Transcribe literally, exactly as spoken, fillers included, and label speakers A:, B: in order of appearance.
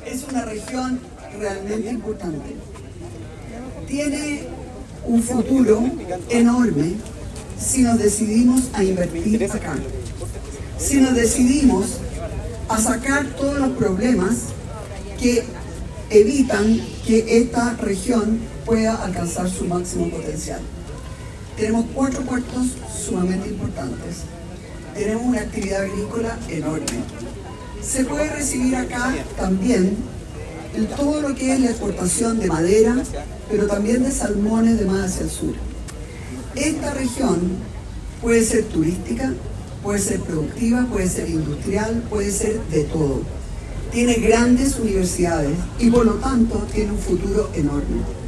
A: es una región realmente importante. Tiene un futuro enorme si nos decidimos a invertir acá. Si nos decidimos a sacar todos los problemas que evitan que esta región pueda alcanzar su máximo potencial. Tenemos cuatro puertos sumamente importantes. Tenemos una actividad agrícola enorme. Se puede recibir acá también todo lo que es la exportación de madera, pero también de salmones de más hacia el sur. Esta región puede ser turística, puede ser productiva, puede ser industrial, puede ser de todo. Tiene grandes universidades y por lo tanto tiene un futuro enorme.